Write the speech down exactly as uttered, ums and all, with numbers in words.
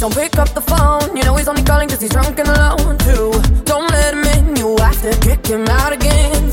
Don't pick up the phone, you know he's only calling cause he's drunk and alone too. Don't let him in, you have to kick him out again.